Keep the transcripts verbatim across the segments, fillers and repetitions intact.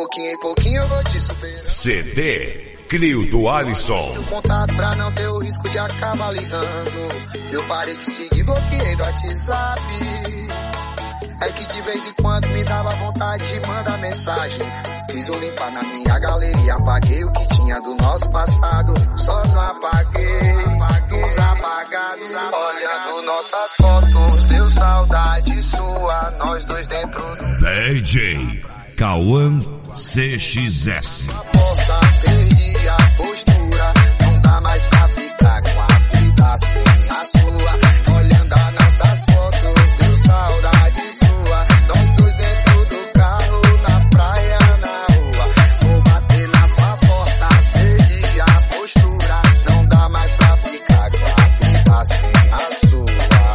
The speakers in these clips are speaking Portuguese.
pouquinho em pouquinho eu vou te superar. C D Crio do Alisson. O contato pra não ter o risco de acabar ligando. Eu parei de seguir, bloqueei do WhatsApp. É que de vez em quando me dava vontade de mandar mensagem. Fiz eu limpar na minha galeria, apaguei o que tinha do nosso passado. Só não apaguei, apaguei os apagados. Olhando nossas fotos, deu saudade sua. Nós dois dentro do D J Cauã C X S. A porta, perdi a postura. Não dá mais pra ficar com a vida sem a sua. Olhando as nossas fotos, deu saudade sua. Nós dois dentro do carro, na praia, na rua. Vou bater na sua porta, perdi a postura. Não dá mais pra ficar com a vida sem a sua.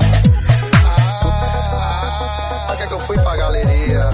Ah, pra que que eu fui pra galeria?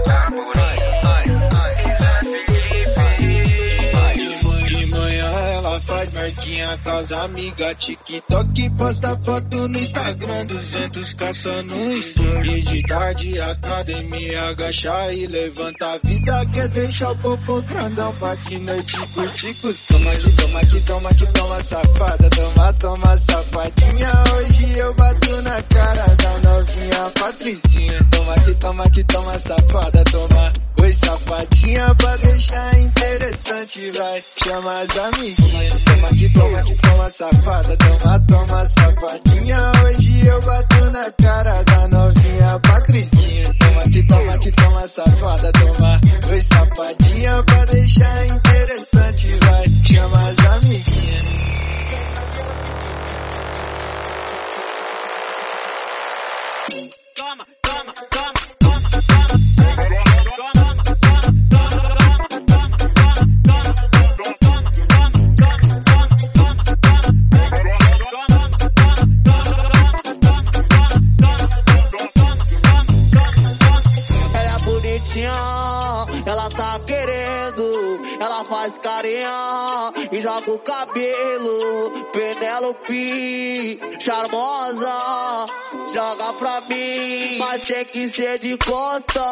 Marquinha com as amigas, TikTok, posta foto no Instagram, duzentos caça no story. E de tarde academia, agacha e levanta a vida, quer deixar o popô grandão pra que noite curtir. Toma que toma que toma que toma safada, toma toma safadinha. Hoje eu bato na cara da novinha Patricinha. Toma que toma que toma safada, toma. Oi safadinha pra deixar interessante, vai, chama as amiguinhas. Toma que toma que toma safada, toma toma safadinha. Hoje eu bato na cara da novinha Patricinha. Toma que toma que toma safada, toma. Oi safadinha pra deixar interessante, vai, chama as amiguinhas. Toma, toma, toma, toma, toma. Ela tá querendo, ela faz carinha e joga o cabelo. Penélope, charmosa, joga pra mim, mas tem que ser de costa.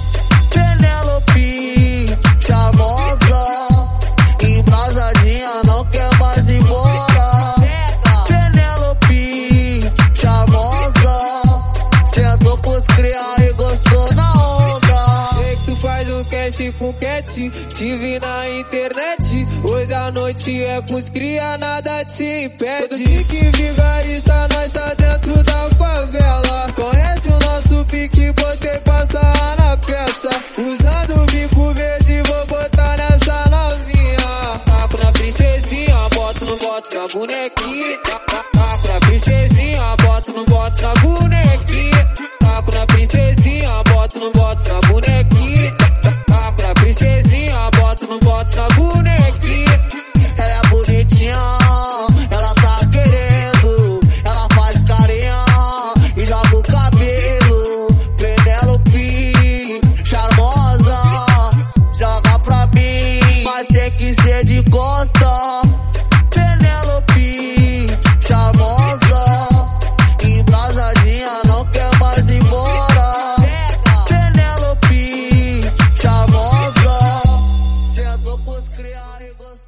Penélope, charmosa, embrasadinha, não quer mais ir embora. Penélope, charmosa, sentou pros criar e gostou na onda. Faz um cast com cat, te vi na internet. Hoje a noite é com os cria, nada te impede. Todo tique vigarista, nós tá dentro da favela. Conhece o nosso pique, botei passar na peça. Usando o bico verde, vou botar nessa novinha. Taco na princesinha, boto no boto na bonequinha. Taco na princesinha, boto no boto na bonequinha. Taco na princesinha, boto no boto na bonequinha. Taco na princesinha, boto no boto na bonequinha. Ela é bonitinha, ela tá querendo, ela faz carinha e joga o cabelo. Penélope, charmosa, joga pra mim, mas tem que ser de costa. Penélope, charmosa, embrasadinha, não quer mais ir embora. Penélope, charmosa, sentou pros criar e gostou.